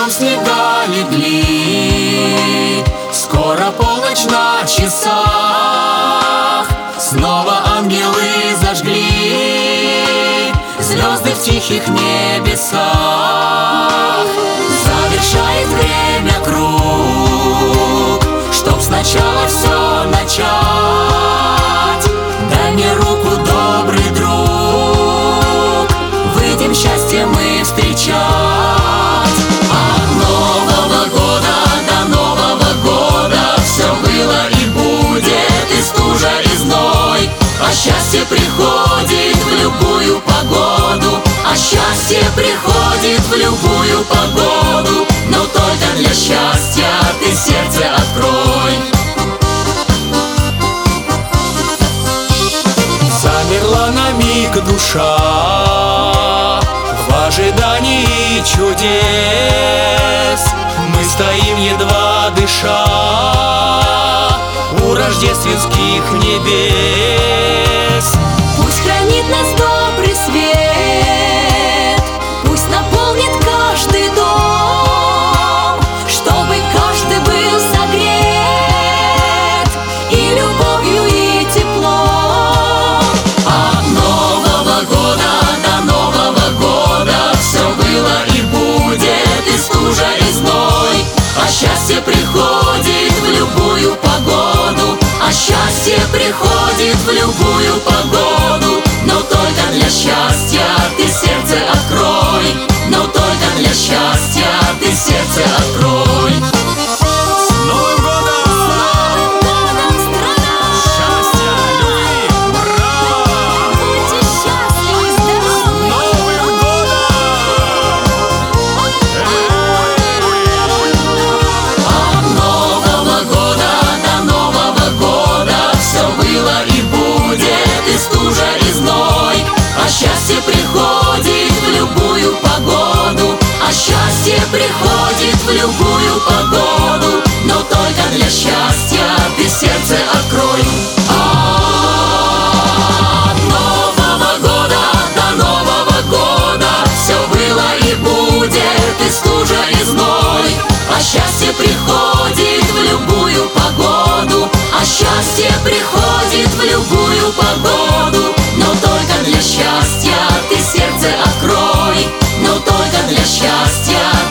летом снега легли, скоро полночь на часах. Снова ангелы зажгли звезды в тихих небесах. Завершает время круг, чтоб сначала все начать. Дай мне руку, добрый друг, выйдем счастье мы встречать. От Нового года до Нового года все было и будет, и стужа, и зной. А счастье приходит в любую погоду, а счастье приходит в любую погоду. Но только для счастья ты сердце открой. Замерла на миг душа в ожидании чудес. Мы стоим, едва дыша, у рождественских небес. Пусть хранит нас добрый свет, пусть наполнит каждый дом, чтобы каждый был согрет и любовью, и теплом. От Нового года до Нового года все было и будет, и стужа, и зной. А счастье приходит в любую погоду, а счастье приходит в любую погоду. Но только для счастья ты сердце открой, но только для счастья ты сердце открой. С Новым годом! Счастья, любви, браво! Будьте счастливы и здоровы! Новым годом! От Нового года до Нового года все было и будет, и стужа, и зной. А счастье приходит в любую погоду, а счастье приходит в любую погоду. Но только для счастья ты сердце открой. От Нового года до Нового года все было и будет, и стужа, и зной. А счастье приходит в любую погоду, а счастье приходит в любую погоду. Но только для счастья ты сердце открой, но только для счастья